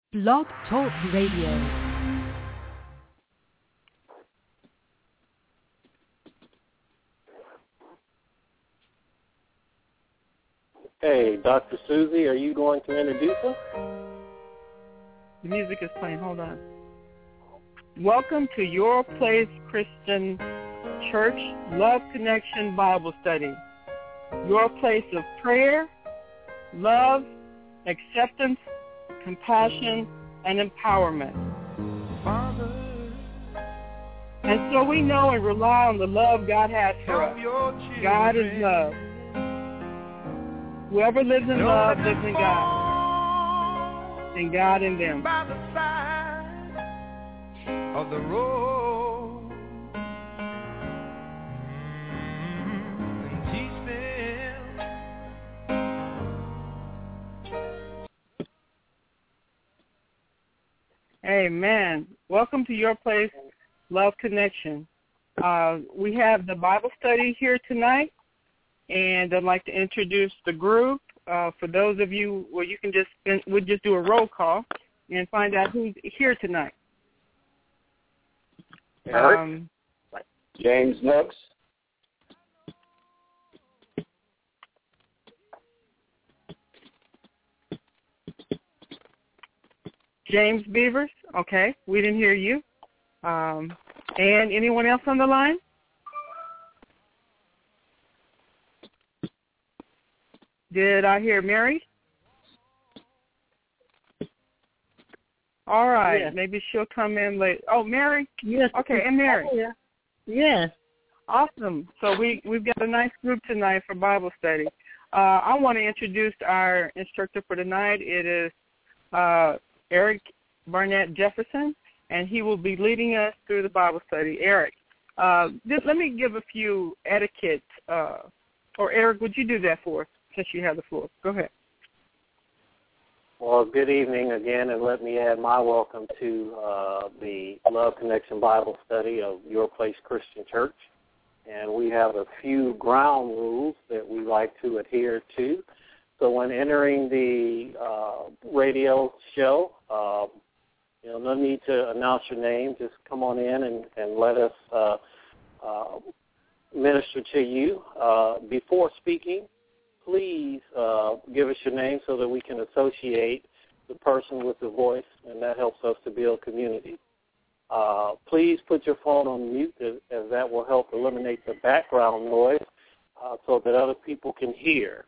Blog Talk Radio. Hey, Dr. Susie, are you going to introduce us? The music is playing. Hold on. Welcome to Your Place Christian Church Love Connection Bible Study. Your place of prayer, love, acceptance, compassion, and empowerment. And so we know and rely on the love God has for us. God is love. Whoever lives in love lives in God, and God in them. By the side of the road, and teach them. Amen. Welcome to Your Place Love Connection. We have the Bible study here tonight. And I'd like to introduce the group. For those of you, well, you can we'll just do a roll call and find out who's here tonight. Eric, James Nooks, James Beavers. Okay, we didn't hear you. And anyone else on the line? Did I hear Mary? All right. Yes. Maybe she'll come in late. Oh, Mary? Yes. Okay, and Mary. Yeah. Yes. Awesome. So we've got a nice group tonight for Bible study. I want to introduce our instructor for tonight. It is Eric Barnett Jefferson, and he will be leading us through the Bible study. Eric, let me give a few etiquette. Or Eric, would you do that for us? Since you have the floor. Go ahead. Well, good evening again, and let me add my welcome to the Love Connection Bible Study of Your Place Christian Church. And we have a few ground rules that we like to adhere to. So when entering the radio show, no need to announce your name. Just come on in and let us minister to you. Before speaking, please give us your name so that we can associate the person with the voice, and that helps us to build community. Please put your phone on mute, as that will help eliminate the background noise so that other people can hear.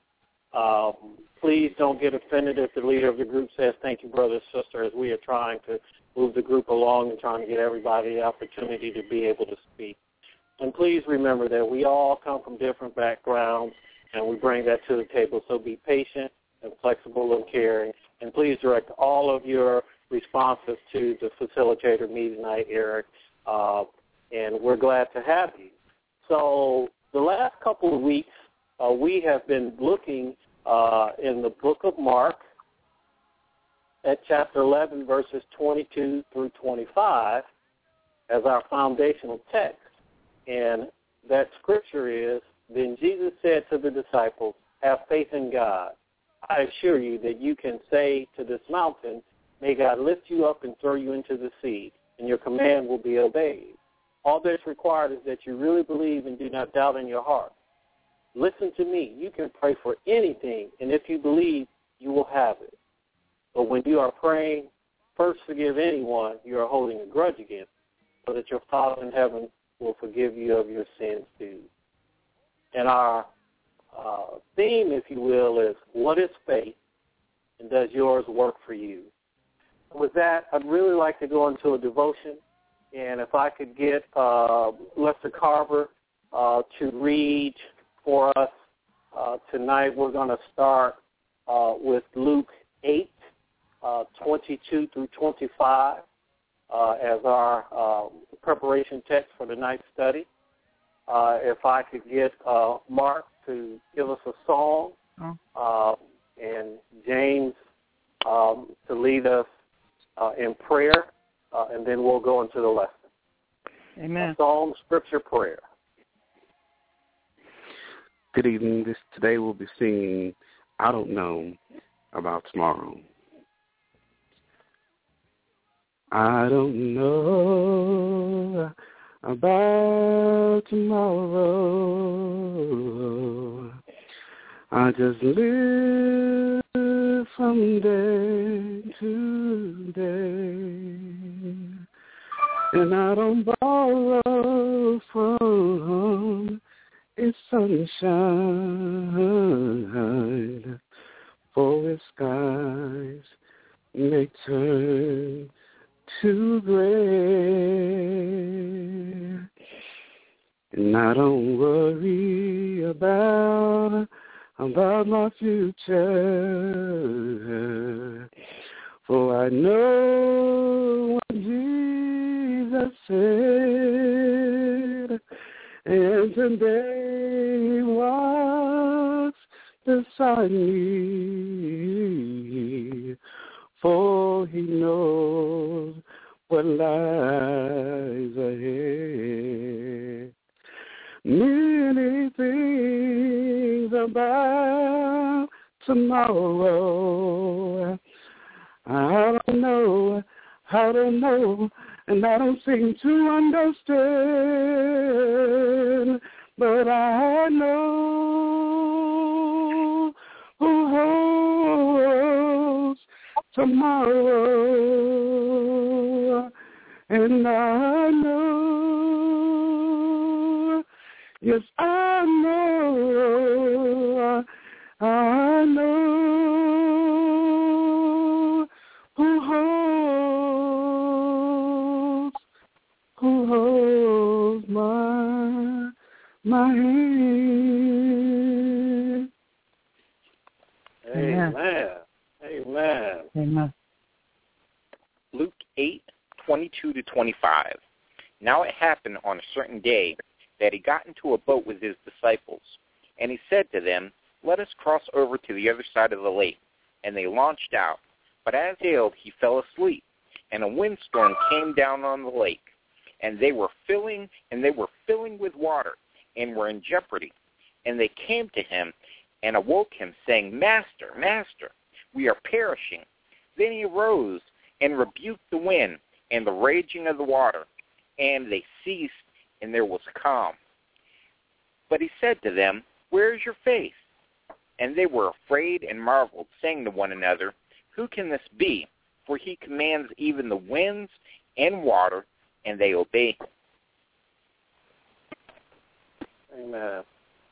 Please don't get offended if the leader of the group says, "Thank you, brother and sister," as we are trying to move the group along and trying to get everybody the opportunity to be able to speak. And please remember that we all come from different backgrounds, and we bring that to the table. So be patient and flexible and caring. And please direct all of your responses to the facilitator, me tonight, Eric. And we're glad to have you. So the last couple of weeks, we have been looking in the book of Mark at chapter 11, verses 22 through 25 as our foundational text. And that scripture is, "Then Jesus said to the disciples, 'Have faith in God. I assure you that you can say to this mountain, may God lift you up and throw you into the sea, and your command will be obeyed. All that's required is that you really believe and do not doubt in your heart. Listen to me. You can pray for anything, and if you believe, you will have it. But when you are praying, first forgive anyone you are holding a grudge against, so that your Father in heaven will forgive you of your sins too.'" And our theme, if you will, is what is faith, and does yours work for you? With that, I'd really like to go into a devotion, and if I could get Lester Carver to read for us tonight. We're going to start with Luke 8, 22 through 25 as our preparation text for tonight's study. If I could get Mark to give us a song, and James to lead us in prayer, and then we'll go into the lesson. Amen. A song, scripture, prayer. Good evening. Today we'll be singing I Don't Know About Tomorrow. I don't know about tomorrow. I just live from day to day, and I don't borrow from its sunshine, for its skies may turn to gray, and I don't worry about my future, for I know what Jesus said, and today He walks beside me, for He knows what lies ahead. Many things about tomorrow I don't know, and I don't seem to understand, but I know who holds tomorrow, and I know, yes, I know who holds my hand. Amen. Amen. Amen. Luke 8:22-25. Now it happened on a certain day that he got into a boat with his disciples, and he said to them, "Let us cross over to the other side of the lake." And they launched out. But as he sailed, he fell asleep, and a windstorm came down on the lake, and they were filling with water, and were in jeopardy. And they came to him and awoke him, saying, "Master, Master, we are perishing." Then he arose and rebuked the wind and the raging of the water, and they ceased, and there was calm. But he said to them, "Where is your faith?" And they were afraid and marveled, saying to one another, "Who can this be? For he commands even the winds and water, and they obey him." Amen.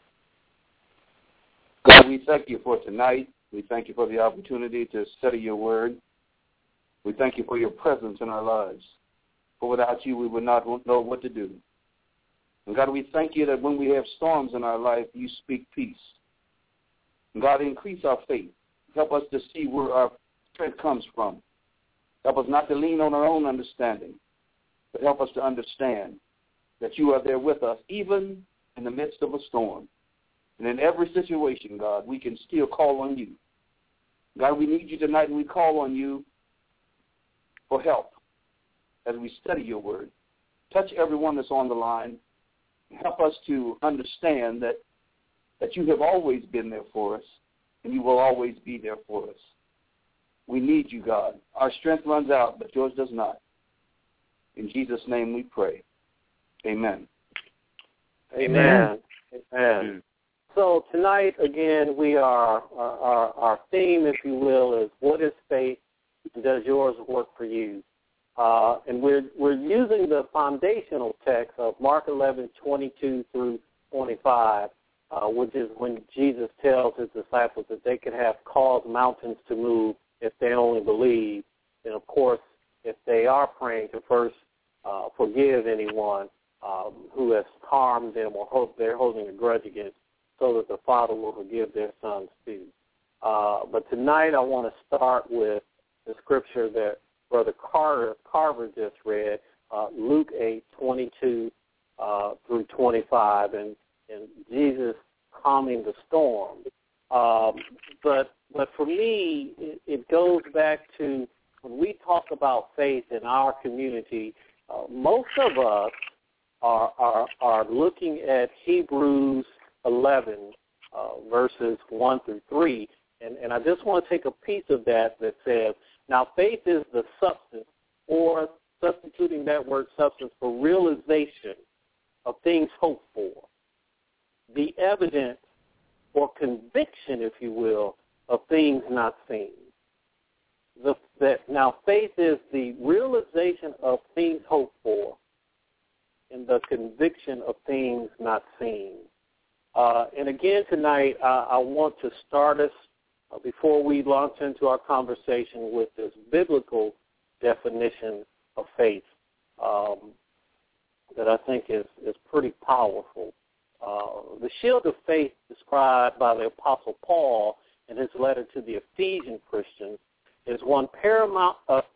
God, we thank you for tonight. We thank you for the opportunity to study your word. We thank you for your presence in our lives. For without you, we would not know what to do. And God, we thank you that when we have storms in our life, you speak peace. And God, increase our faith. Help us to see where our strength comes from. Help us not to lean on our own understanding, but help us to understand that you are there with us, even in the midst of a storm. And in every situation, God, we can still call on you. God, we need you tonight, and we call on you for help as we study your word. Touch everyone that's on the line. Help us to understand that you have always been there for us, and you will always be there for us. We need you, God. Our strength runs out, but yours does not. In Jesus' name we pray. Amen. Amen. Amen. So tonight, again, we are our theme, if you will, is what is faith, and does yours work for you? And we're using the foundational text of Mark 11:22-25, which is when Jesus tells his disciples that they could have caused mountains to move if they only believe. And, of course, if they are praying to first forgive anyone who has harmed them or hope they're holding a grudge against, so that the Father will forgive their sons too. But tonight I want to start with the scripture that Brother Carver just read, Luke 8:22-25, and Jesus calming the storm. But for me, it goes back to when we talk about faith in our community. Most of us are looking at Hebrews 11 verses 1-3, and I just want to take a piece of that says, "Now faith is the substance or using that word substance for realization of things hoped for, the evidence or conviction, if you will, of things not seen. Now, faith is the realization of things hoped for and the conviction of things not seen. And again tonight, I want to start us, before we launch into our conversation, with this biblical definition of faith that I think is pretty powerful. The shield of faith described by the Apostle Paul in his letter to the Ephesian Christians is of paramount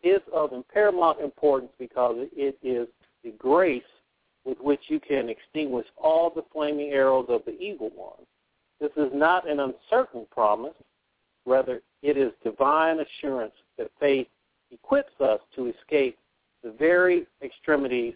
importance because it is the grace with which you can extinguish all the flaming arrows of the evil one. This is not an uncertain promise. Rather, it is divine assurance that faith equips us to escape the very extremities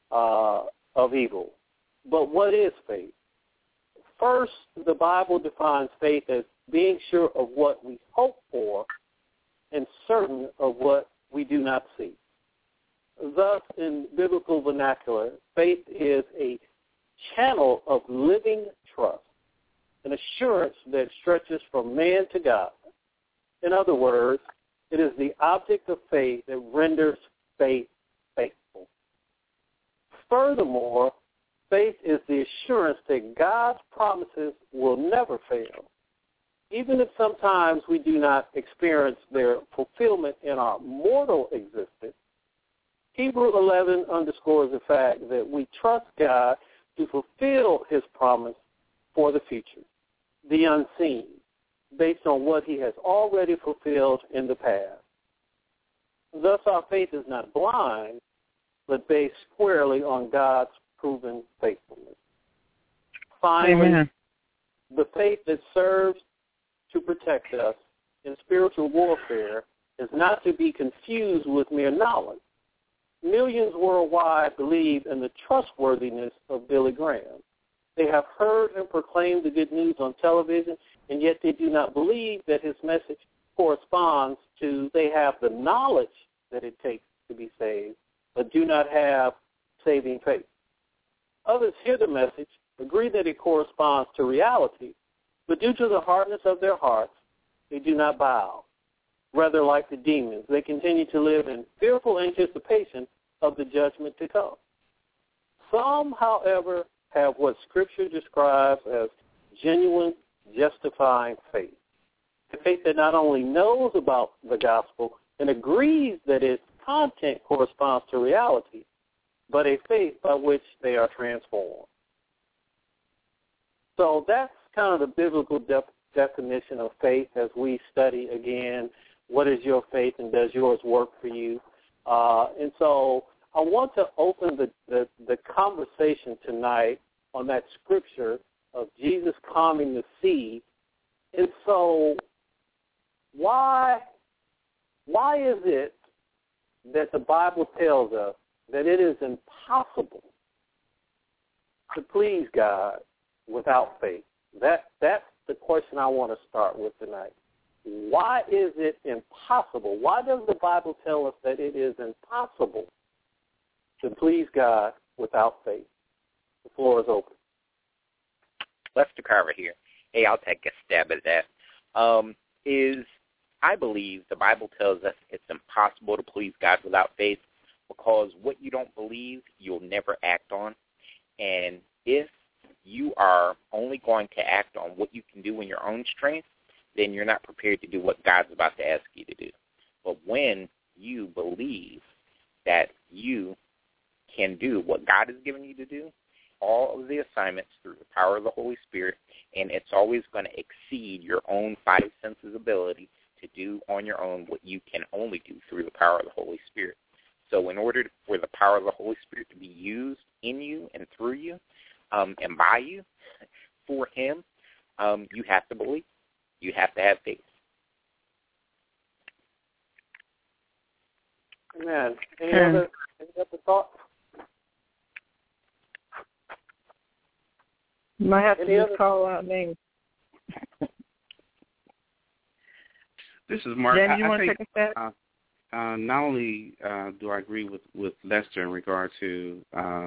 of evil. But what is faith? First, the Bible defines faith as being sure of what we hope for and certain of what we do not see. Thus, in biblical vernacular, faith is a channel of living trust, an assurance that stretches from man to God. In other words, it is the object of faith that renders faith faithful. Furthermore, faith is the assurance that God's promises will never fail. Even if sometimes we do not experience their fulfillment in our mortal existence, Hebrews 11 underscores the fact that we trust God to fulfill his promise for the future, the unseen, based on what he has already fulfilled in the past. Thus, our faith is not blind, but based squarely on God's proven faithfulness. Finally, Amen. The faith that serves to protect us in spiritual warfare is not to be confused with mere knowledge. Millions worldwide believe in the trustworthiness of Billy Graham. They have heard him proclaim the good news on television, and yet they do not believe that his message corresponds to, they have the knowledge that it takes to be saved, but do not have saving faith. Others hear the message, agree that it corresponds to reality, but due to the hardness of their hearts, they do not bow. Rather, like the demons, they continue to live in fearful anticipation of the judgment to come. Some, however, have what Scripture describes as genuine, justifying faith. A faith that not only knows about the gospel and agrees that its content corresponds to reality, but a faith by which they are transformed. So that's kind of the biblical definition of faith as we study again, what is your faith and does yours work for you? And so I want to open the conversation tonight on that scripture of Jesus calming the sea. And so why is it that the Bible tells us that it is impossible to please God without faith? That's the question I want to start with tonight. Why is it impossible? Why does the Bible tell us that it is impossible to please God without faith? The floor is open. Lester Carver here. Hey, I'll take a stab at that. I believe the Bible tells us it's impossible to please God without faith because what you don't believe, you'll never act on. And if you are only going to act on what you can do in your own strength, then you're not prepared to do what God's about to ask you to do. But when you believe that you can do what God has given you to do, all of the assignments through the power of the Holy Spirit, and it's always going to exceed your own five senses ability to do on your own what you can only do through the power of the Holy Spirit. So in order for the power of the Holy Spirit to be used in you and through you and by you for him, you have to believe. You have to have faith. Amen. Any other thoughts? You might have to just call out names. This is Mark. James, you want to take a stab? not only do I agree with Lester in regard to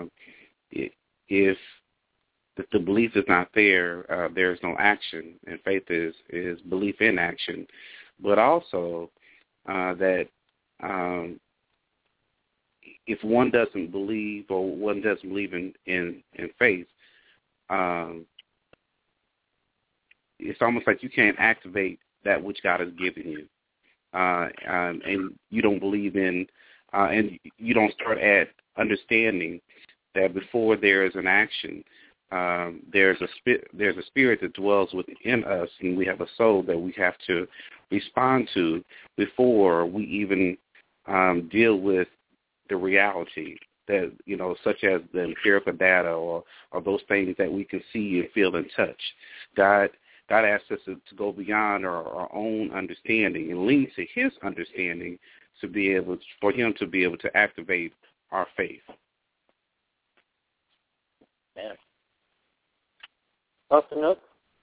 if the belief is not there, there is no action, and faith is belief in action, but also that if one doesn't believe or one doesn't believe in faith, it's almost like you can't activate that which God has given you. And you don't believe in, and you don't start at understanding that before there is an action, there's a spirit that dwells within us, and we have a soul that we have to respond to before we even deal with the reality that, such as the empirical data or those things that we can see and feel and touch. God asks us to go beyond our own understanding and lean to His understanding for Him to be able to activate our faith. Man. Pastor Nook?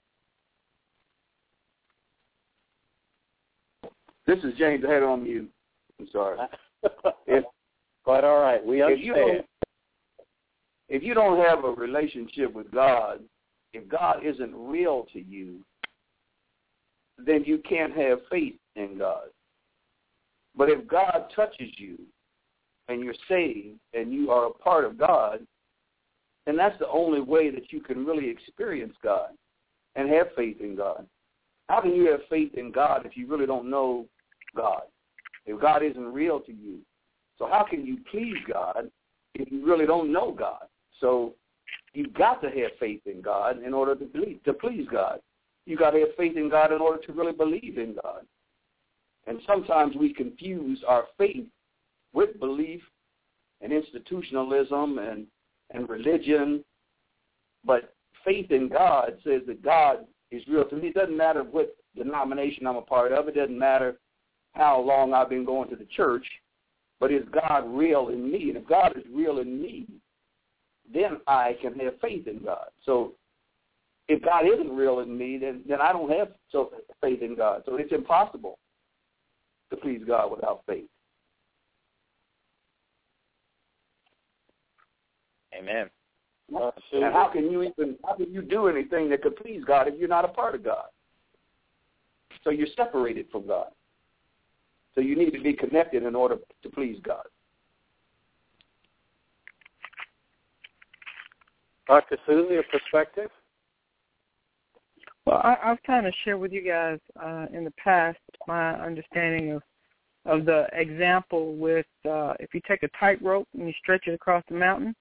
This is James. I had it on mute. I'm sorry. Quite all right. We understand. If you don't have a relationship with God, if God isn't real to you, then you can't have faith in God. But if God touches you and you're saved and you are a part of God, then that's the only way that you can really experience God and have faith in God. How can you have faith in God if you really don't know God, if God isn't real to you? So how can you please God if you really don't know God? So you've got to have faith in God in order to please God. You've got to have faith in God in order to really believe in God. And sometimes we confuse our faith with belief and institutionalism and religion. But faith in God says that God is real to me. It doesn't matter what denomination I'm a part of. It doesn't matter how long I've been going to the church. But is God real in me? And if God is real in me, then I can have faith in God. So if God isn't real in me, then I don't have faith in God. So it's impossible to please God without faith. Amen. And how can you do anything that could please God if you're not a part of God? So you're separated from God. So you need to be connected in order to please God. Dr. Susie, a perspective? Well, I've kind of shared with you guys in the past my understanding of the example with if you take a tightrope and you stretch it across the mountain,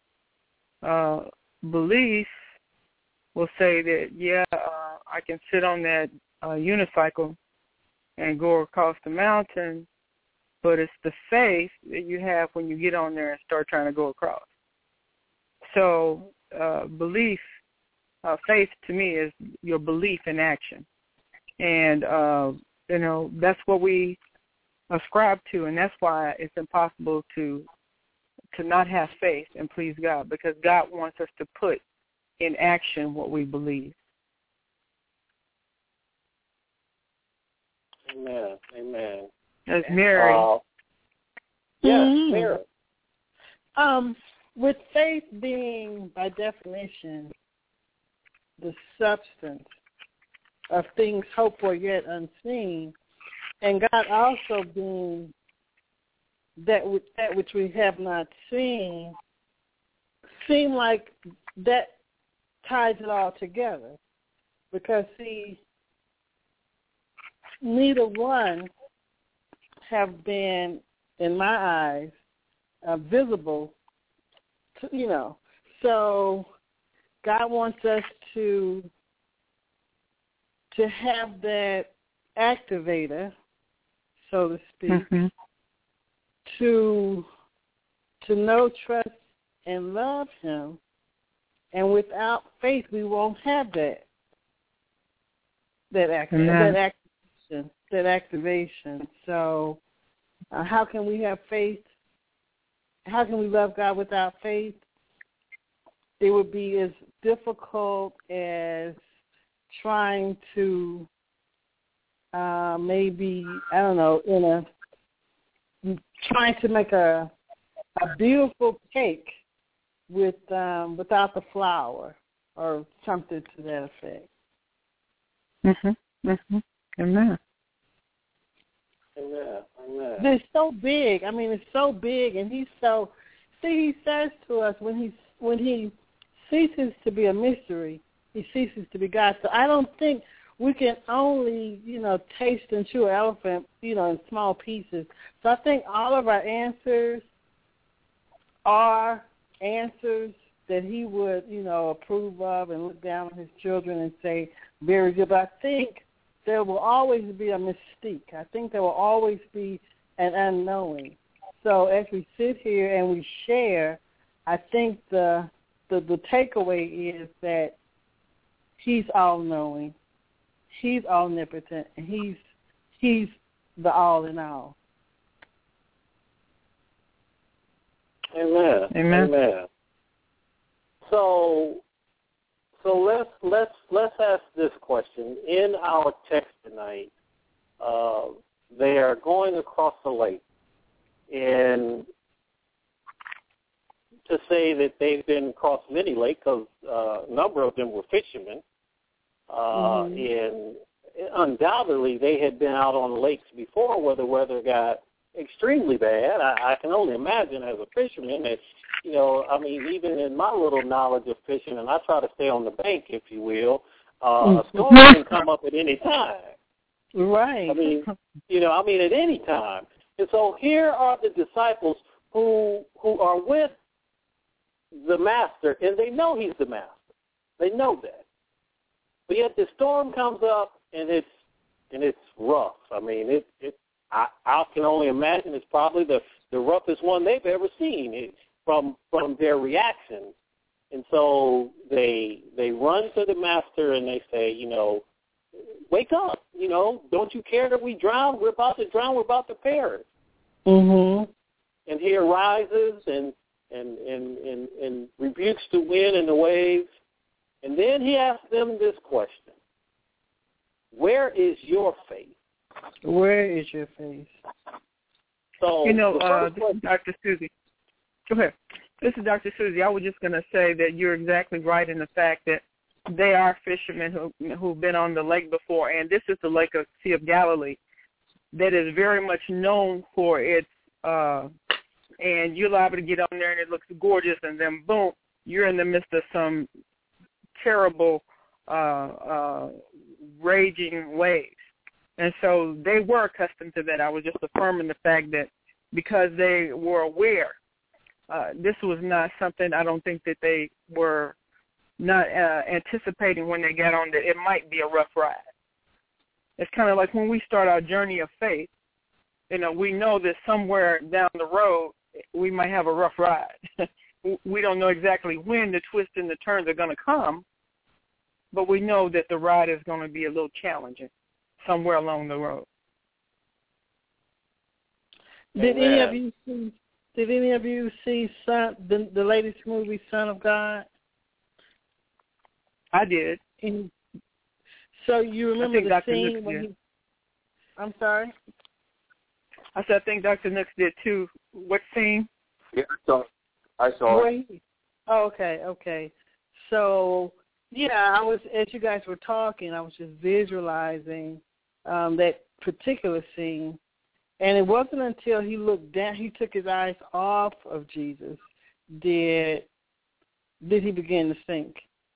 belief will say that, I can sit on that unicycle and go across the mountain, but it's the faith that you have when you get on there and start trying to go across. So belief, faith to me is your belief in action. And, that's what we ascribe to, and that's why it's impossible to not have faith and please God, because God wants us to put in action what we believe. Amen. Amen. That's Mary. Mary. With faith being, by definition, the substance of things hoped for yet unseen, and God also being that which we have not seen, seem like that ties it all together. Because, see, neither one have been, in my eyes, visible, So God wants us to have that activator, so to speak, to know, trust, and love Him. And without faith, we won't have that activation. So how can we have faith? How can we love God without faith? It would be as difficult as trying to in a trying to make a beautiful cake without the flour or something to that effect. Amen. Amen. It's so big. I mean, it's so big, and he says to us when he ceases to be a mystery, he ceases to be God. So I don't think we can only, taste and chew an elephant, in small pieces. So I think all of our answers are answers that he would, approve of and look down on his children and say, very good. But I think there will always be a mystique. I think there will always be an unknowing. So as we sit here and we share, I think the takeaway is that he's all-knowing, he's omnipotent, and he's the all in all. Amen. Amen. So let's ask this question. In our text tonight, they are going across the lake, and to say that they've been across many lakes, because a number of them were fishermen, and undoubtedly they had been out on the lakes before where the weather got extremely bad. I can only imagine as a fisherman that, even in my little knowledge of fishing, and I try to stay on the bank, if you will, a storm can come up at any time. Right. at any time. And so here are the disciples who are with the master, and they know he's the master. They know that. But yet the storm comes up, and it's rough. I can only imagine it's probably the roughest one they've ever seen from their reaction. And so they run to the master and they say, wake up, don't you care that we drown? We're about to drown. We're about to perish. Mm-hmm. And he arises and rebukes the wind and the waves. And then he asks them this question: where is your faith? Where is your faith? So, this is Dr. Susie. Go ahead. This is Dr. Susie. I was just going to say that you're exactly right in the fact that they are fishermen who've been on the lake before, and this is the Lake of Sea of Galilee that is very much known for its, and you're liable to get on there and it looks gorgeous, and then boom, you're in the midst of some terrible raging waves. And so they were accustomed to that. I was just affirming the fact that because they were aware, this was not something I don't think that they were not anticipating when they got on that it might be a rough ride. It's kind of like when we start our journey of faith, we know that somewhere down the road we might have a rough ride. We don't know exactly when the twists and the turns are going to come, but we know that the ride is going to be a little challenging somewhere along the road. Did any of you see the latest movie, Son of God? I did. So you remember the scene when he... I'm sorry? I said I think Dr. Nix did too. What scene? Yeah, I saw it. Oh, okay. So, yeah, I was, as you guys were talking, I was just visualizing that particular scene. And it wasn't until he looked down, he took his eyes off of Jesus, did he begin to sink.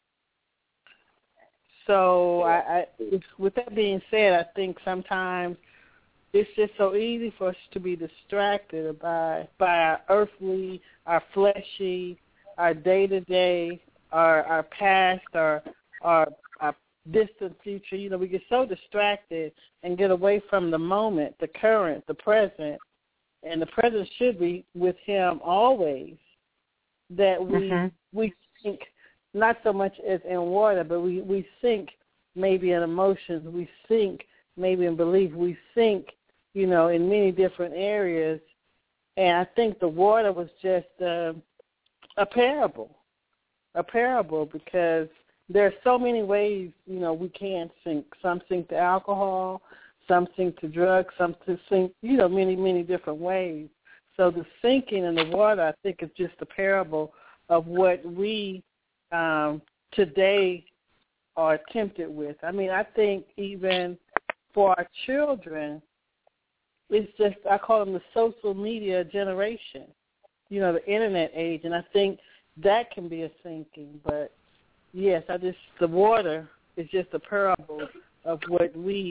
So I with that being said, I think sometimes it's just so easy for us to be distracted by our earthly, our fleshy, our day-to-day, our past, our distant future. We get so distracted and get away from the moment, the current, the present, and the present should be with him always, that we think not so much as in water, but we sink maybe in emotions, we sink maybe in belief, we sink, in many different areas. And I think the water was just a parable because there are so many ways, we can sink. Some sink to alcohol, some sink to drugs, some to sink, many, many different ways. So the sinking in the water, I think, is just a parable of what we today are tempted with. I mean, I think even for our children, it's just, I call them the social media generation, you know, the internet age, and I think that can be a sinking. But, yes, the water is just a parable of what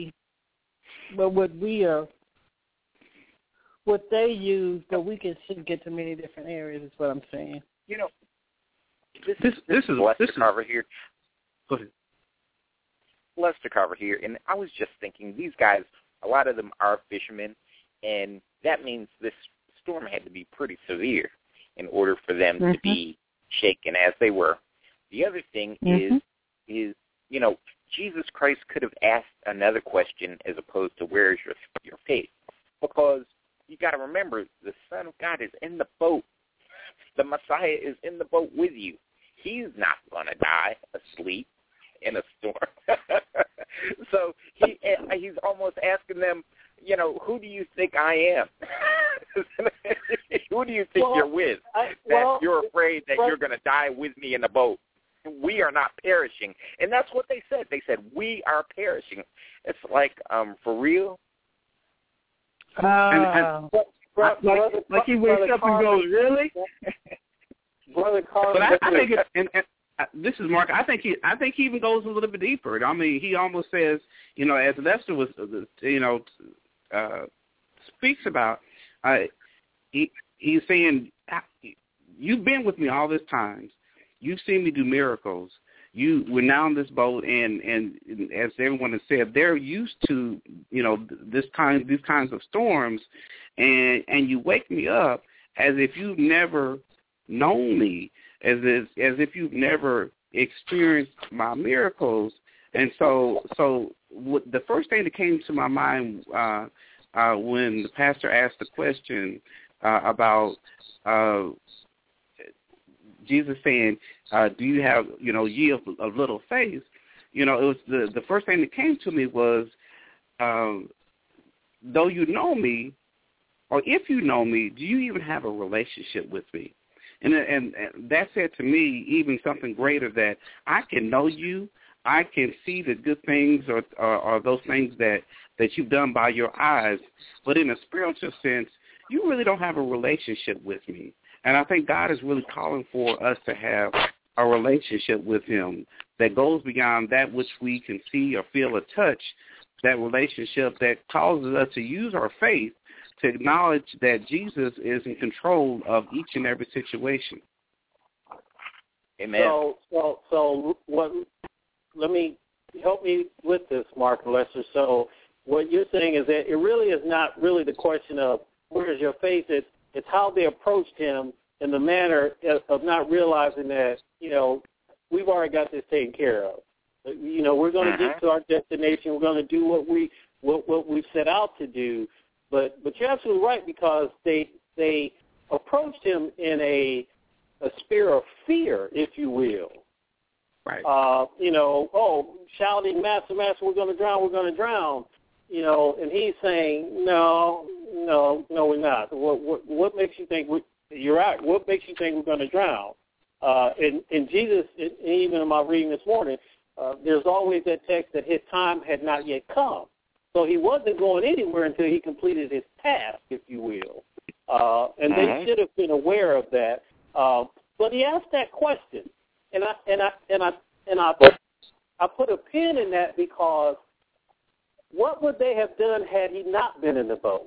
they use, but we can sink into many different areas is what I'm saying. You know, this is Lester Carver here. Go ahead. Lester Carver here, and I was just thinking, these guys, a lot of them are fishermen, and that means this storm had to be pretty severe in order for them to be shaken as they were. The other thing is, you know, Jesus Christ could have asked another question as opposed to where is your faith, because you got to remember the Son of God is in the boat. The Messiah is in the boat with you. He's not going to die asleep in a storm. So he's almost asking them, you know, who do you think I am? Who do you think you're with? You're afraid that you're going to die with me in the boat. We are not perishing. And that's what they said. They said, we are perishing. It's like, for real? Like he wakes up and goes, really? Brother Carl. But I think this is Mark. I think he even goes a little bit deeper. I mean, he almost says, you know, as Lester was, you know, speaks about, he's saying, you've been with me all this time. You've seen me do miracles. We're now in this boat, and as everyone has said, they're used to, you know, these kinds of storms, and you wake me up as if you've never known me, as if you've never experienced my miracles. And so the first thing that came to my mind when the pastor asked the question about Jesus saying, do you have, you know, ye of little faith? You know, it was the first thing that came to me was, though you know me, or if you know me, do you even have a relationship with me? And that said to me even something greater, that I can know you, I can see the good things or those things that you've done by your eyes, but in a spiritual sense, you really don't have a relationship with me. And I think God is really calling for us to have a relationship with him that goes beyond that which we can see or feel or touch, that relationship that causes us to use our faith to acknowledge that Jesus is in control of each and every situation. Amen. So let me help me with this, Mark and Lester. So what you're saying is that it really is not really the question of where is your faith. It's how they approached him in the manner of not realizing that, you know, we've already got this taken care of. You know, we're going to get to our destination. We're going to do what we've set out to do. But you're absolutely right, because they approached him in a spirit of fear, if you will. Right. You know, shouting, Master, Master, we're going to drown. You know, and he's saying, no, we're not. What makes you think you're right? What makes you think we're going to drown? And Jesus, even in my reading this morning, there's always that text that his time had not yet come. So he wasn't going anywhere until he completed his task, if you will. And they should have been aware of that. But he asked that question, and I put a pin in that, because what would they have done had he not been in the boat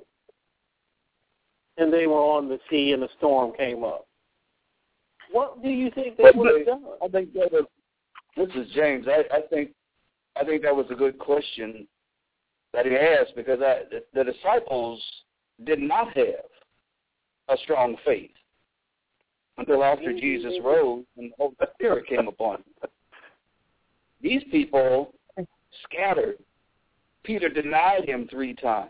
and they were on the sea and the storm came up? What do you think they would have done? I think that was, this is James. I think that was a good question that he asked, because the disciples did not have a strong faith until after Jesus rose and the Holy Spirit came upon them. These people scattered. Peter denied him 3 times.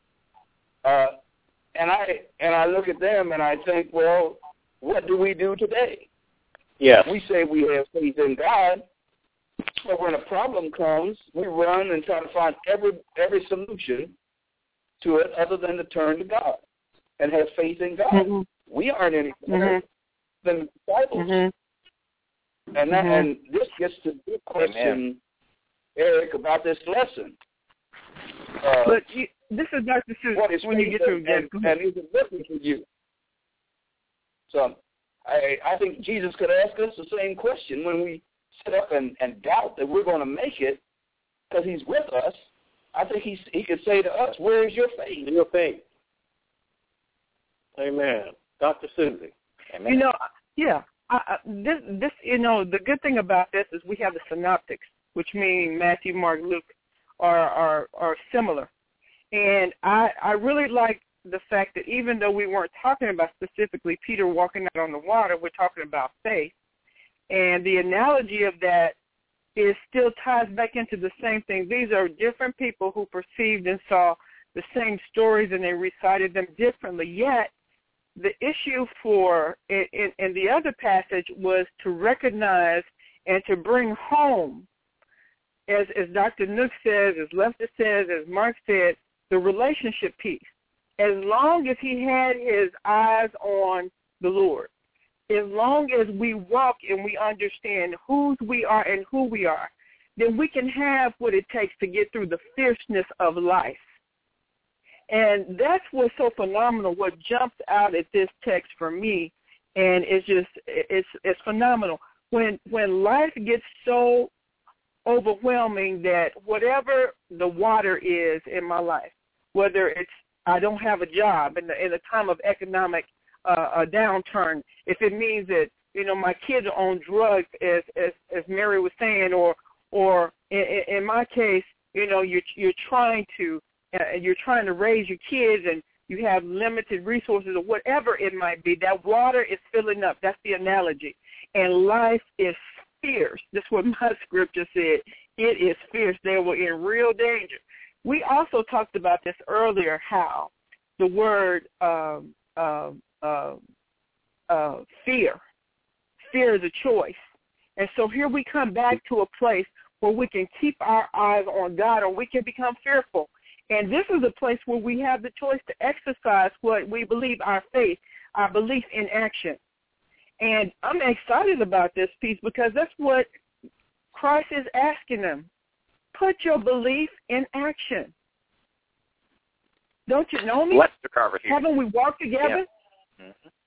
And I look at them and I think, well, what do we do today? Yeah. We say we have faith in God, but when a problem comes, we run and try to find every solution to it other than to turn to God. and has faith in God. Mm-hmm. We aren't any better than disciples. And this gets to the question, Eric, about this lesson. But this is Dr. Seuss. What is when you get through, and is it working for you? So I think Jesus could ask us the same question when we sit up and doubt that we're going to make it because he's with us. I think he could say to us, where is your faith? Your faith. Amen. Dr. Susie. Amen. This the good thing about this is we have the synoptics, which mean Matthew, Mark, Luke are similar. And I really like the fact that even though we weren't talking about specifically Peter walking out on the water, we're talking about faith. And the analogy of that is still ties back into the same thing. These are different people who perceived and saw the same stories, and they recited them differently. Yet, the issue in the other passage was to recognize and to bring home, as Dr. Nook says, as Lester says, as Mark said, the relationship piece. As long as he had his eyes on the Lord, as long as we walk and we understand whose we are and who we are, then we can have what it takes to get through the fierceness of life. And that's what's so phenomenal, what jumps out at this text for me, and it's phenomenal. When life gets so overwhelming that whatever the water is in my life, whether it's I don't have a job in the time of economic a downturn, if it means that my kids are on drugs, as Mary was saying, or in my case, you're trying to raise your kids and you have limited resources or whatever it might be. That water is filling up. That's the analogy. And life is fierce. That's what my scripture said. It is fierce. They were in real danger. We also talked about this earlier, how the word fear is a choice. And so here we come back to a place where we can keep our eyes on God, or we can become fearful. And this is a place where we have the choice to exercise what we believe, our faith, our belief in action. And I'm excited about this piece because that's what Christ is asking them. Put your belief in action. Don't you know me? Lester Carver here. Haven't we walked together? Yeah.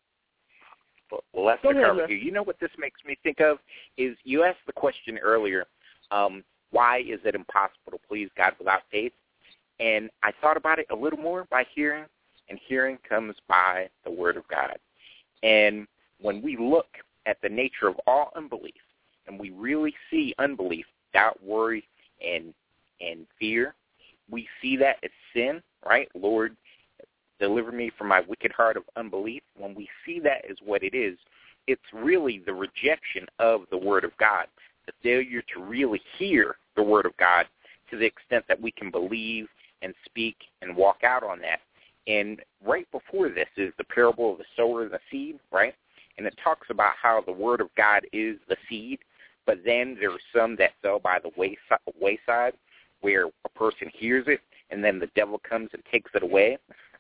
Well, Lester Carver here. You know what this makes me think of is you asked the question earlier, why is it impossible to please God without faith? And I thought about it a little more by hearing, and hearing comes by the Word of God. And when we look at the nature of all unbelief, and we really see unbelief, doubt, worry, and fear, we see that as sin, right? Lord, deliver me from my wicked heart of unbelief. When we see that as what it is, it's really the rejection of the Word of God, the failure to really hear the Word of God to the extent that we can believe and speak and walk out on that. And right before this is the parable of the sower and the seed, right? And it talks about how the Word of God is the seed, but then there are some that fell by the wayside where a person hears it and then the devil comes and takes it away.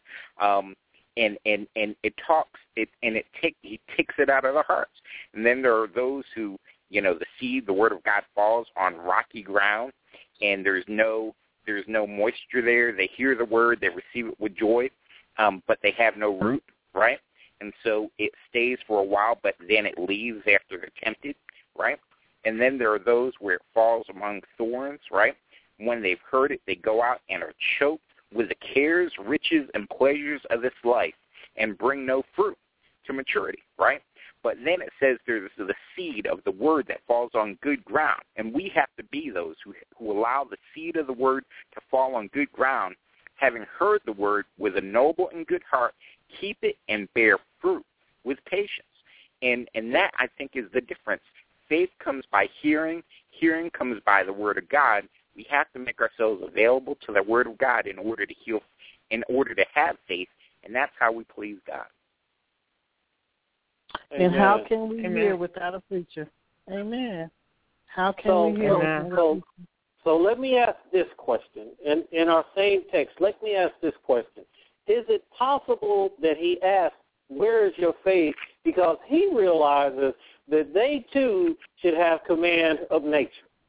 And it talks it and he takes it out of their hearts. And then there are those who, the seed, the Word of God falls on rocky ground, and there's no moisture there. They hear the word, they receive it with joy, but they have no root, right? And so it stays for a while, but then it leaves after they're tempted, right? And then there are those where it falls among thorns, right? When they've heard it, they go out and are choked with the cares, riches, and pleasures of this life and bring no fruit to maturity, right? But then it says there's the seed of the word that falls on good ground, and we have to be those who allow the seed of the word to fall on good ground, having heard the word with a noble and good heart, keep it and bear fruit with patience. And that, I think, is the difference. Faith comes by hearing. Hearing comes by the word of God. We have to make ourselves available to the word of God in order to heal, in order to have faith, and that's how we please God. Amen. And how can we hear without a preacher? Amen. How can we hear without a preacher? So let me ask this question. In our same text, let me ask this question. is it possible that he asked, where is your faith? Because he realizes that they too should have command of nature.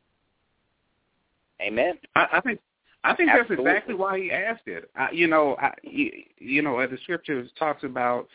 Amen. I think Absolutely. that's exactly why he asked it. As the scriptures talks about,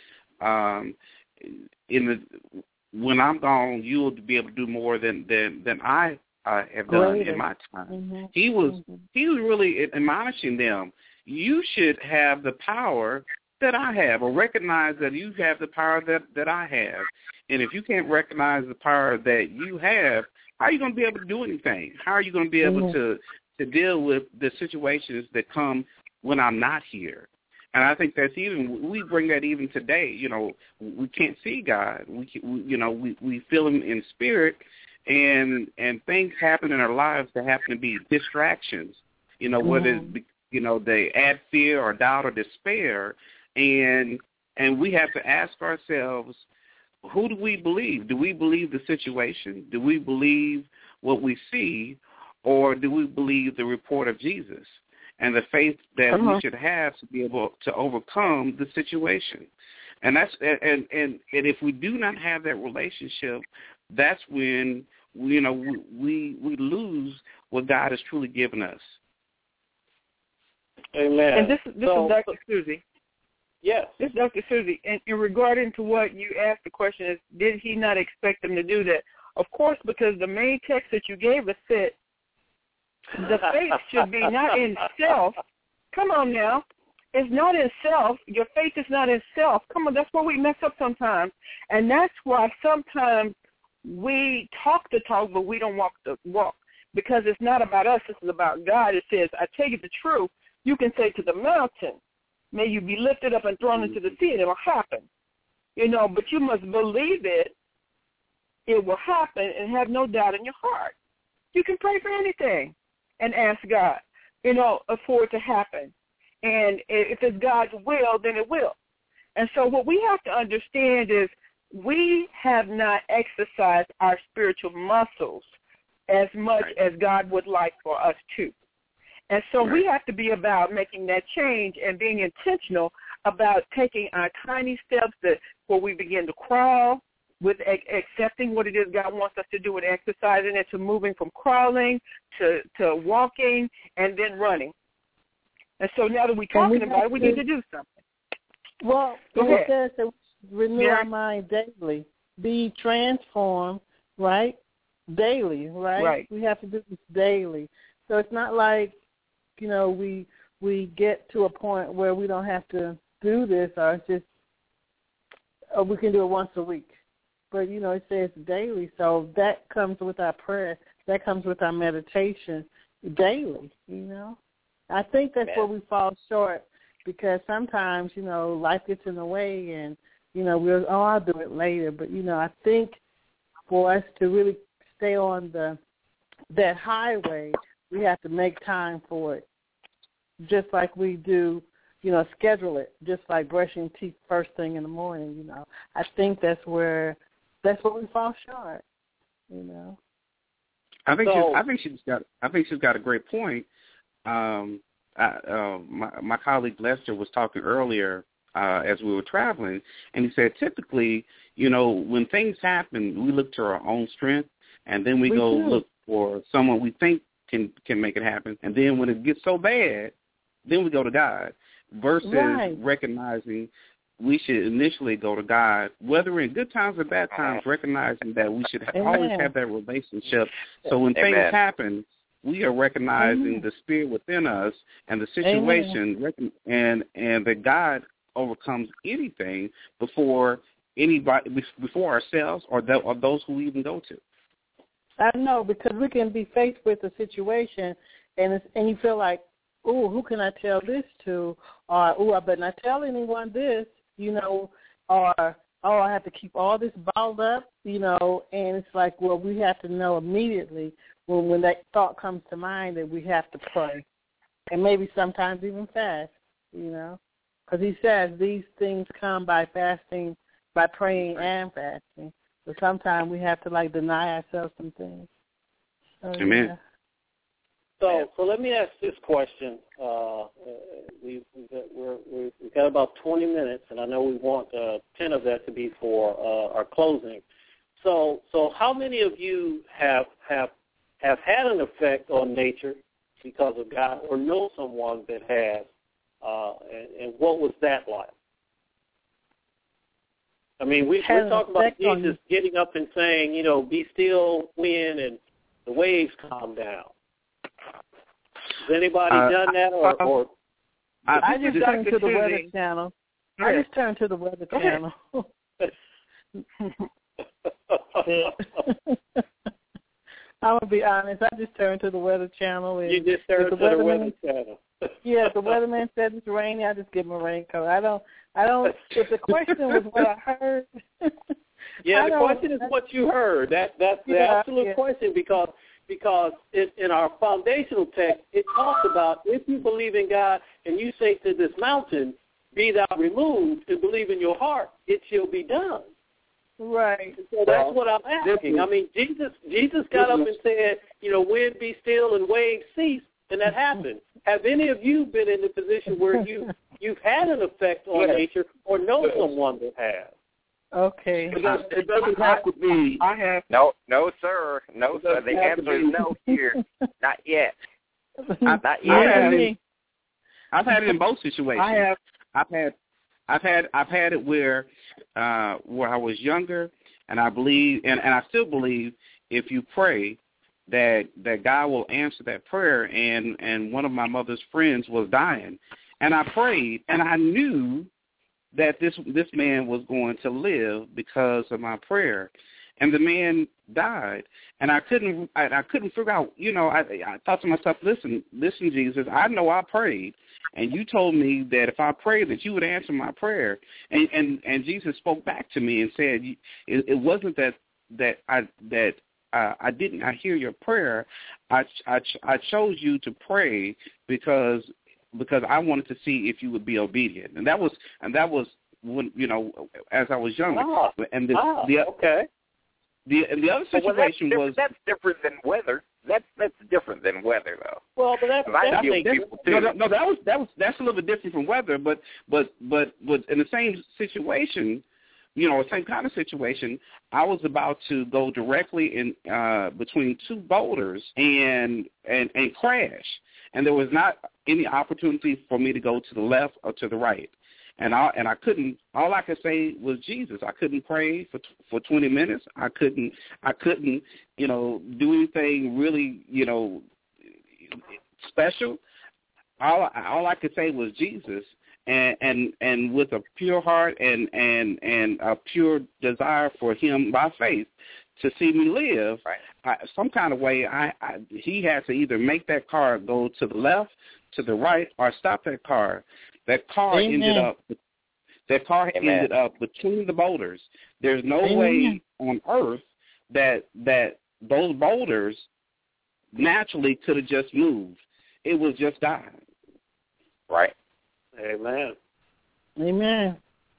when I'm gone, you'll be able to do more than I have done in my time. Mm-hmm. He was really admonishing them. You should have the power that I have, or recognize that you have the power that I have. And if you can't recognize the power that you have, how are you going to be able to do anything? How are you going to be able to deal with the situations that come when I'm not here? And I think that's we bring that even today. We can't see God. We feel Him in spirit, and things happen in our lives that happen to be distractions. Whether they add fear or doubt or despair, and we have to ask ourselves, who do we believe? Do we believe the situation? Do we believe what we see, or do we believe the report of Jesus and the faith that we should have to be able to overcome the situation? And that's and if we do not have that relationship, that's when we lose what God has truly given us. Amen. And this is Dr. Susie. Yes. This is Dr. Susie. And in regarding to what you asked, the question is, did he not expect them to do that? Of course, because the main text that you gave us said the faith should be not in self. Come on now. It's not in self. Your faith is not in self. Come on, that's why we mess up sometimes. And that's why sometimes we talk the talk, but we don't walk the walk. Because it's not about us. This is about God. It says, I tell you the truth. You can say to the mountain, may you be lifted up and thrown into the sea, and it will happen. But you must believe it. It will happen, and have no doubt in your heart. You can pray for anything and ask God, for it to happen. And if it's God's will, then it will. And so what we have to understand is we have not exercised our spiritual muscles as much as God would like for us to. And so we have to be about making that change and being intentional about taking our tiny steps where we begin to crawl, with accepting what it is God wants us to do with exercising, and to moving from crawling to walking and then running. And so now that we're talking about it, we need to do something. Well, it says that we renew our mind daily, be transformed, right? Daily, right? Right. We have to do this daily. So it's not like, we get to a point where we don't have to do this, or it's just we can do it once a week. But, it says daily, so that comes with our prayer. That comes with our meditation daily, I think that's where we fall short, because sometimes, life gets in the way, and, I'll do it later. But, I think for us to really stay on that highway, we have to make time for it, just like we do, schedule it, just like brushing teeth first thing in the morning. I think that's where we fall short. I think she's got a great point. My colleague Lester was talking earlier as we were traveling, and he said typically, when things happen, we look to our own strength, and then we go look for someone we think can make it happen, and then when it gets so bad, then we go to God, versus recognizing we should initially go to God, whether in good times or bad times, recognizing that we should always have that relationship. So when things happen, we are recognizing the spirit within us and the situation, and that God overcomes anything before ourselves or those who we even go to. I know, because we can be faced with a situation, and you feel like, oh, who can I tell this to? Or, oh, I better not tell anyone this, or, oh, I have to keep all this bottled up, and it's like, well, we have to know immediately when that thought comes to mind that we have to pray, and maybe sometimes even fast, because he says these things come by fasting, by praying and fasting. So sometimes we have to, deny ourselves some things. So, Amen. So let me ask this question. We've got about 20 minutes, and I know we want 10 of that to be for our closing. So how many of you have had an effect on nature because of God, or know someone that has, and what was that like? I mean, we're talking about Jesus getting up and saying, be still, wind, and the waves calm down. Has anybody done that, or I just turned to the Weather Channel. I just turned to the Weather Channel. I'm going to be honest. I just turned to the Weather Channel. And you just turned to the Weather Channel. Yeah, if the weatherman said it's rainy, I just give him a raincoat. I don't. If the question was what I heard. Yeah, the question is what you heard. That's the absolute question, because in our foundational text, it talks about if you believe in God and you say to this mountain, be thou removed, and believe in your heart, it shall be done. Right. So that's what I'm asking. I mean, Jesus got up and said, wind be still and waves cease, and that happened. Have any of you been in the position where you've had an effect on nature, or know someone that has? Okay. It doesn't have to be. I have. No, sir. No, sir. The answer is no here. Not yet. Not yet. I've had it in both situations. I have. I've had it where I was younger, and I believe, and I still believe, if you pray, that God will answer that prayer. And one of my mother's friends was dying, and I prayed, and I knew that this man was going to live because of my prayer, and the man died, and I couldn't figure out. I thought to myself, listen, Jesus, I know I prayed, and you told me that if I prayed that you would answer my prayer, and Jesus spoke back to me and said, it wasn't that I didn't hear your prayer. I chose you to pray because I wanted to see if you would be obedient, and that was when as I was younger. And okay. The other situation was that's different than weather. That's different than weather, though. Well, but that's a little bit different from weather, but in the same situation, same kind of situation, I was about to go directly in between two boulders and crash, and there was not any opportunity for me to go to the left or to the right. And I couldn't. All I could say was Jesus. I couldn't pray for 20 minutes. I couldn't do anything really special. All I could say was Jesus, and with a pure heart and a pure desire for Him by faith to see me live. Right. Some kind of way, He had to either make that car go to the left, to the right, or stop that car. That car ended up between the boulders. There's no way on earth that those boulders naturally could have just moved. It was just dying. Right. Amen. Amen.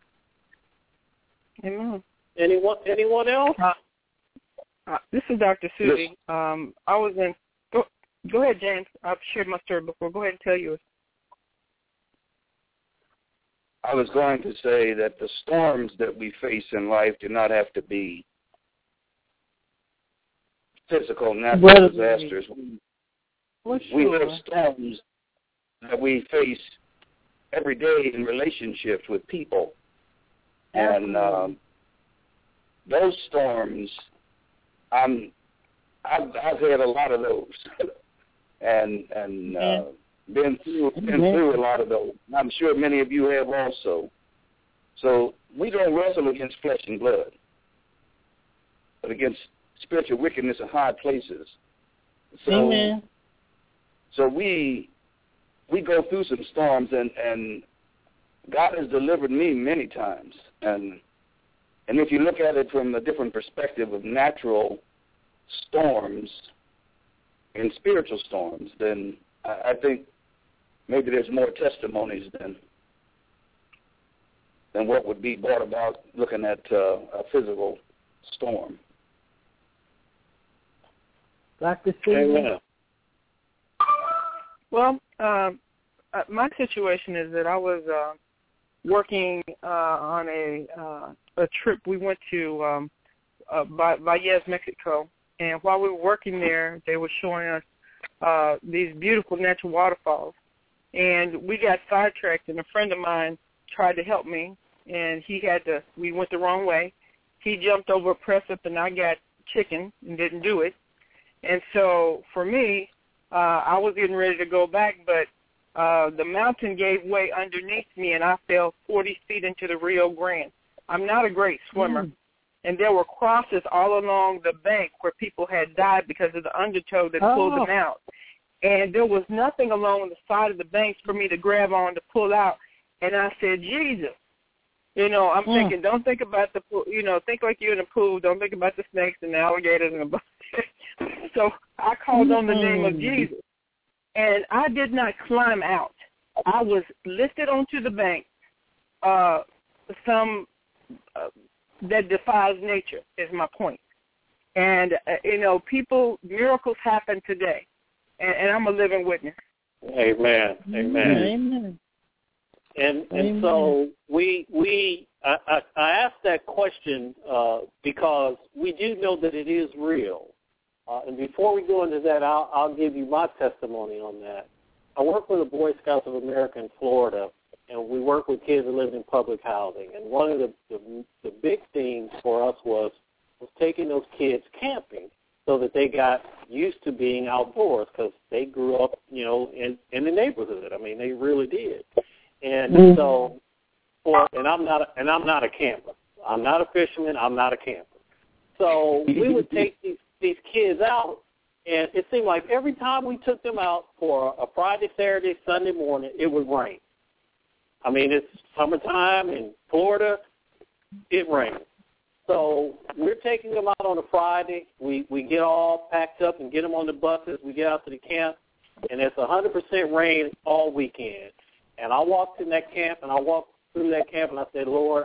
Amen. Anyone else? This is Dr. Susie. I was in. Go ahead, James. I've shared my story before. Go ahead and tell yours. I was going to say that the storms that we face in life do not have to be physical natural disasters. We have storms that we face every day in relationships with people. And those storms, I've had a lot of those, and been through a lot of those. I'm sure many of you have also. So we don't wrestle against flesh and blood, but against spiritual wickedness in high places. So, so we go through some storms, and God has delivered me many times. And if you look at it from a different perspective of natural storms and spiritual storms, then I think maybe there's more testimonies than what would be brought about looking at a physical storm. Dr. Susan? Well, my situation is that I was working on a trip. We went to Valles, Mexico, and while we were working there, they were showing us these beautiful natural waterfalls. And we got sidetracked, and a friend of mine tried to help me, and we went the wrong way. He jumped over a precipice, and I got chicken and didn't do it. And so for me, I was getting ready to go back, but the mountain gave way underneath me, and I fell 40 feet into the Rio Grande. I'm not a great swimmer, and there were crosses all along the bank where people had died because of the undertow that pulled them out. And there was nothing along the side of the banks for me to grab on to pull out. And I said, Jesus. I'm thinking, don't think about the pool. Think like you're in a pool. Don't think about the snakes and the alligators and the So I called on the name of Jesus. And I did not climb out. I was lifted onto the bank, that defies nature is my point. And, miracles happen today. And I'm a living witness. Amen. Amen. And so I asked that question because we do know that it is real. And before we go into that, I'll give you my testimony on that. I work with the Boy Scouts of America in Florida, and we work with kids that live in public housing. And one of the big themes for us was taking those kids camping so that they got used to being outdoors because they grew up, in the neighborhood. I mean, they really did. And so, and I'm not a camper. I'm not a fisherman. I'm not a camper. So we would take these kids out, and it seemed like every time we took them out for a Friday, Saturday, Sunday morning, it would rain. I mean, it's summertime in Florida. It rains. So we're taking them out on a Friday. We get all packed up and get them on the buses. We get out to the camp, and it's 100% rain all weekend. And I walked in that camp, and I walked through that camp, and I said, Lord,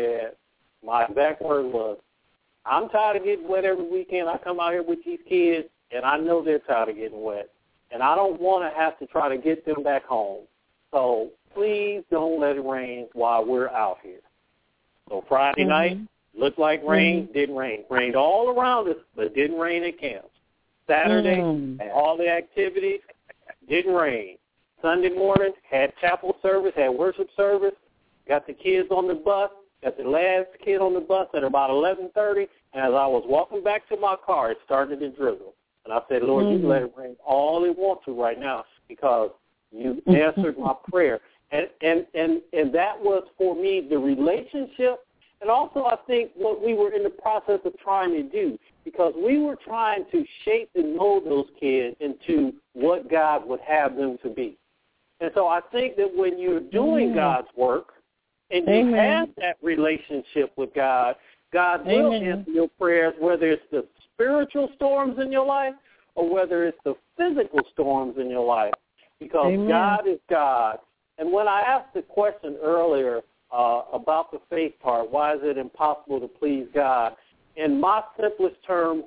my exact word was, I'm tired of getting wet every weekend. I come out here with these kids, and I know they're tired of getting wet. And I don't want to have to try to get them back home. So please don't let it rain while we're out here. So Friday night, looked like rain, didn't rain. Rained all around us, but didn't rain at camp. Saturday, all the activities, didn't rain. Sunday morning, had chapel service, had worship service, got the kids on the bus, got the last kid on the bus at about 11:30, and as I was walking back to my car, it started to drizzle. And I said, Lord, you let it rain all it wants to right now because you answered my prayer. And that was, for me, the relationship, and also I think what we were in the process of trying to do, because we were trying to shape and mold those kids into what God would have them to be. And so I think that when you're doing God's work and you have that relationship with God, God will answer your prayers, whether it's the spiritual storms in your life or whether it's the physical storms in your life, because God is God. And when I asked the question earlier about the faith part, why is it impossible to please God? In my simplest term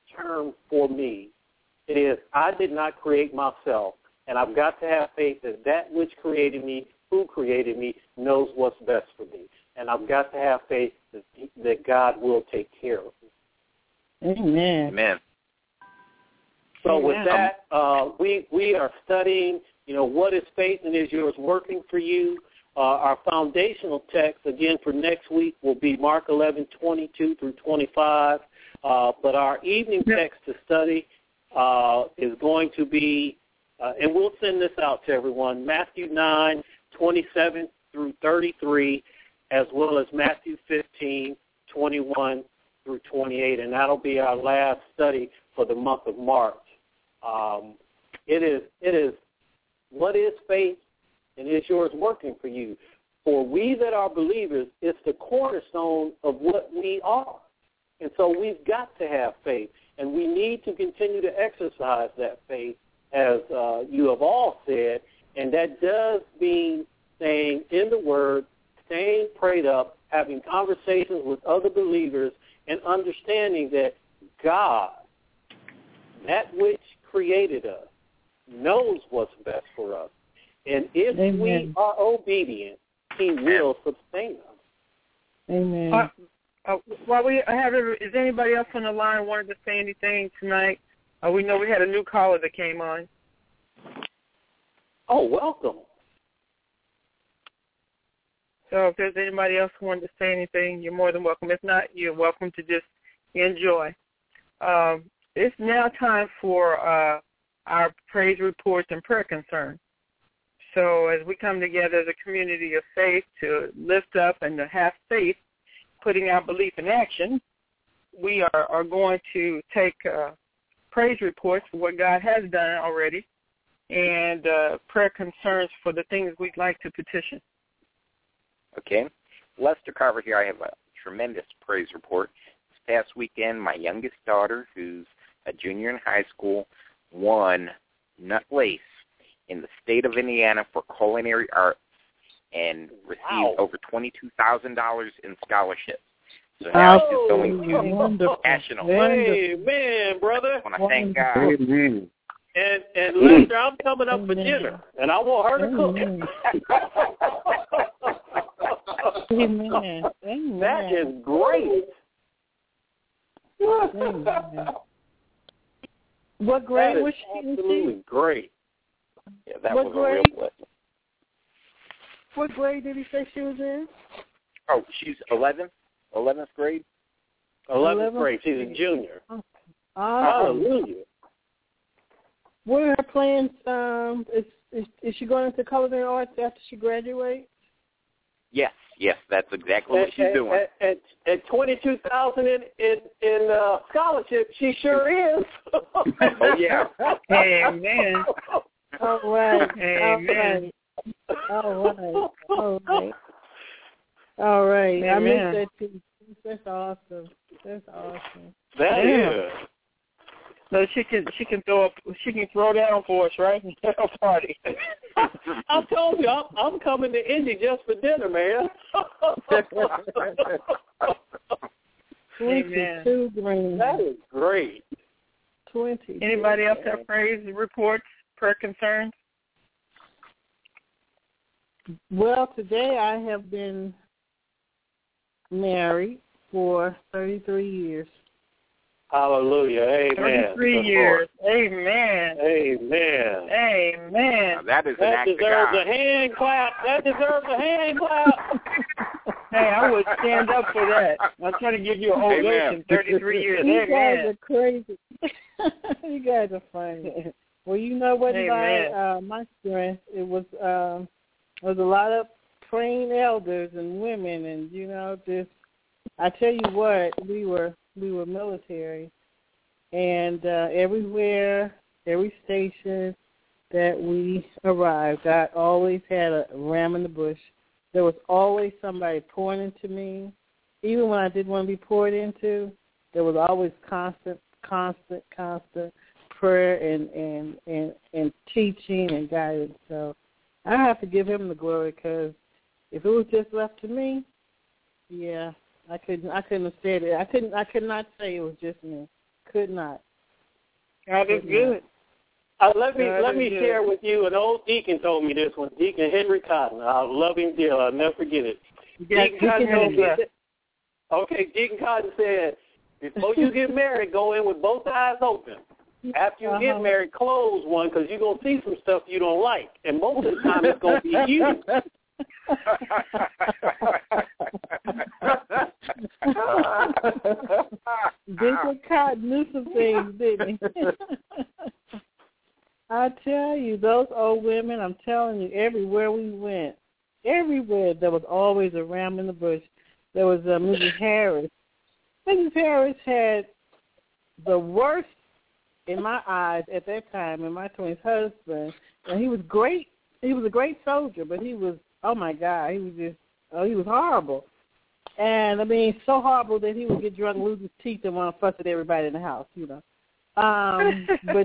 for me, it is I did not create myself, and I've got to have faith that which created me, who created me, knows what's best for me. And I've got to have faith that God will take care of me. Amen. So with that, we are studying, what is faith and is yours working for you? Our foundational text, again, for next week will be Mark 11:22 through 25. But our evening text to study is going to be, and we'll send this out to everyone, Matthew 9:27 through 33, as well as Matthew 15:21 through 28. And that'll be our last study for the month of March. It is what is faith and is yours working for you? For we that are believers, it's the cornerstone of what we are. And so we've got to have faith, and we need to continue to exercise that faith, as you have all said, and that does mean staying in the Word, staying prayed up, having conversations with other believers, and understanding that God, that which created us, knows what's best for us. And if Amen. we are obedient, he will sustain us. Amen. While we have, is anybody else on the line wanted to say anything tonight? We know we had a new caller that came on. Oh, welcome. So if there's anybody else who wanted to say anything, you're more than welcome. If not, you're welcome to just enjoy. It's now time for our praise reports and prayer concerns. So as we come together as a community of faith to lift up and to have faith, putting our belief in action, we are going to take praise reports for what God has done already and prayer concerns for the things we'd like to petition. Okay. Lester Carver here. I have a tremendous praise report. This past weekend, my youngest daughter, who's a junior in high school, won Nut Lace in the state of Indiana for culinary arts and received over $22,000 in scholarships. So now she's going to national. Amen, brother. I want to thank God. Amen. And Lester, I'm coming up for dinner, and I want her to cook. Amen. Amen. That is great. Amen. What grade That was is she in? absolutely great. Yeah, that What was a real grade? blessing. What grade did he say she was in? Oh, she's 11th grade. 11th grade. She's a junior. Hallelujah. What are her plans? Is she going into culinary arts after she graduates? Yes, that's exactly what she's doing. At $22,000 in scholarship, she sure is. Oh yeah. Amen. All right. Amen. All right. I Amen. missed that too. That's awesome. That is. So she can throw down for us, right? At a party. I told you, I'm coming to Indy just for dinner, man. 22 grand. That is great. 20. Anybody else have praise reports, prayer concerns? Well, today I have been married for 33 years. Hallelujah. Amen. 33 years. Amen. Amen. Amen. Now that is an That act of deserves God. a hand clap. That deserves a hand clap. Hey, I would stand up for that. I'm trying to give you an ovation. 33 years. You guys Amen. are crazy. You guys are funny. Well, you know what? My strength, it was a lot of trained elders and women, and just I tell you what, we were military, and everywhere, every station that we arrived, I always had a ram in the bush. There was always somebody pouring into me. Even when I didn't want to be poured into, there was always constant prayer and teaching and guidance. So I have to give him the glory, because if it was just left to me, yeah, I couldn't have said it. I could not say it was just me. Could not. God is good. Let me share with you. An old deacon told me this one. Deacon Henry Cotton. I love him dearly. I'll never forget it. Deacon Cotton told me. Okay, Deacon Cotton said, before you get married, go in with both eyes open. After you get married, close one, because you're going to see some stuff you don't like. And most of the time, it's going to be you. Deacon Cotton knew some things, didn't he? I tell you, those old women, I'm telling you, everywhere we went, everywhere, there was always a ram in the bush. There was Mrs. Harris. Mrs. Harris had the worst, in my eyes at that time, in my 20s, husband. And he was great. He was a great soldier, but he was, oh, my God, he was horrible. And, I mean, so horrible that he would get drunk, lose his teeth, and want to fuss at everybody in the house, But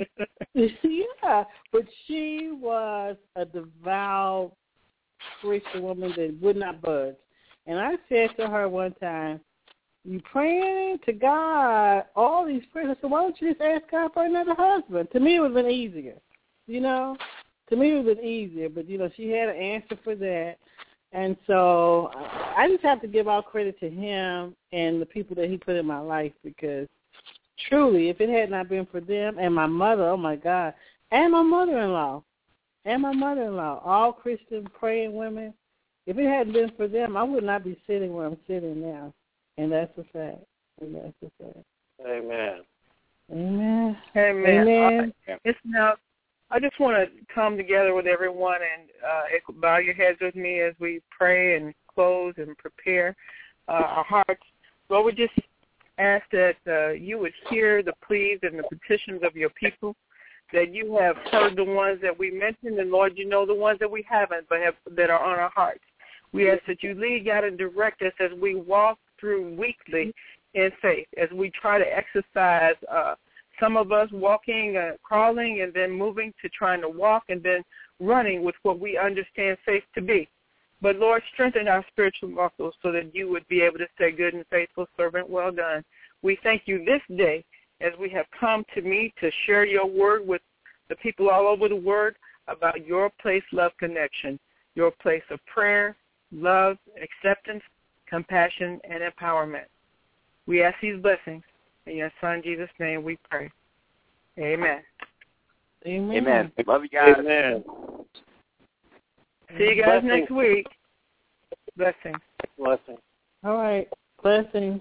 she was a devout Christian woman that would not budge. And I said to her one time, you praying to God all these prayers. I said, why don't you just ask God for another husband? To me, it would have been easier. you know. To me, it was easier, but, you know, she had an answer for that. And so I just have to give all credit to him and the people that he put in my life, because truly, if it had not been for them and my mother, oh, my God, and my mother-in-law, all Christian praying women, if it hadn't been for them, I would not be sitting where I'm sitting now. And that's a fact. Amen. Amen. Amen. I just want to come together with everyone and bow your heads with me as we pray and close and prepare our hearts. Lord, we just ask that you would hear the pleas and the petitions of your people, that you have heard the ones that we mentioned, and, Lord, you know the ones that we haven't but that are on our hearts. We ask that you lead, guide, and direct us as we walk through weekly in faith, as we try to exercise some of us walking, crawling, and then moving to trying to walk, and then running with what we understand faith to be. But, Lord, strengthen our spiritual muscles so that you would be able to say, good and faithful servant, well done. We thank you this day as we have come to meet to share your word with the people all over the world about your place, Love Connection, your place of prayer, love, acceptance, compassion, and empowerment. We ask these blessings. In your Son, Jesus' name, we pray. Amen. Amen. Love you guys. Amen. See you guys next week. Blessings. Blessings. All right. Blessings.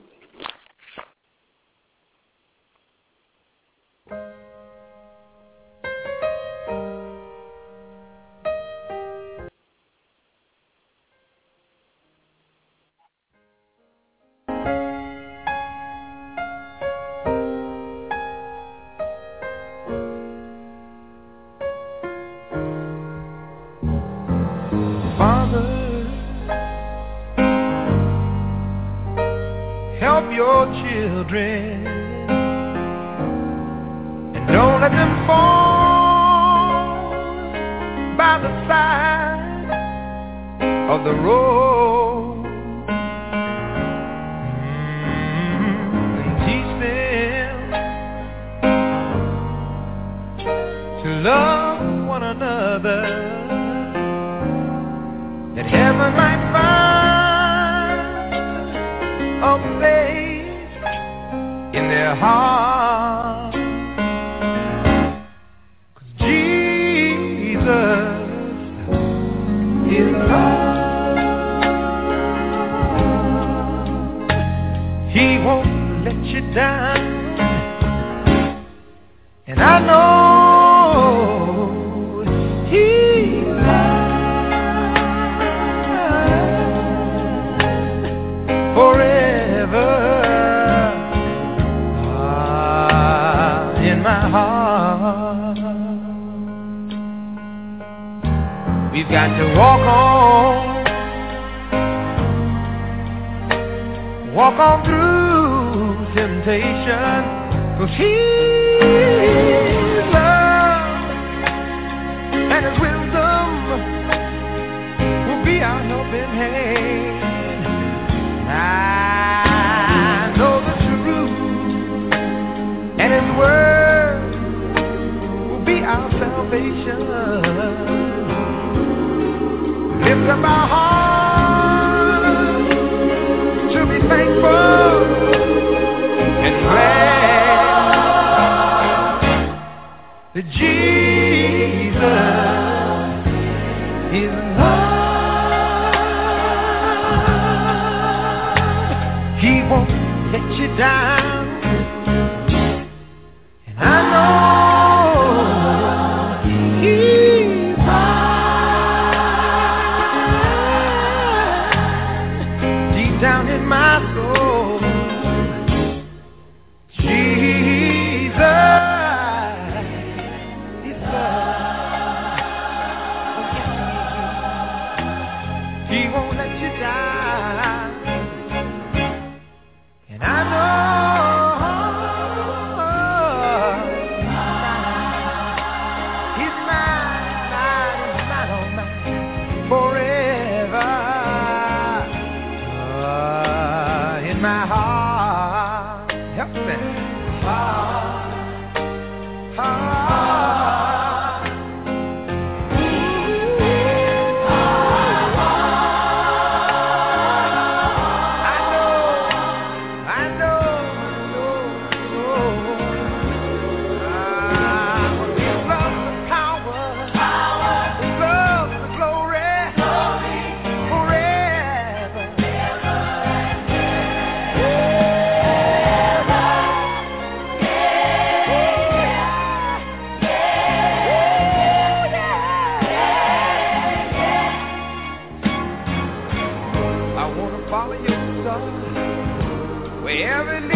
Your children, and don't let them fall by the side of the road. And teach them to love one another, that heaven might find a place in their heart. 'Cause Jesus is love. He won't let you down, and I know He's mine forever. My heart. We've got to walk on through temptation, 'cause His love and His wisdom will be our helping hand. I know the truth and His word our salvation. Lift up our hearts to be thankful and glad that Jesus is love. He won't let you down, and I know down in my soul, Jesus is love. He won't let you down, and I know He's mine, oh mine, forever. My heart, help me. where every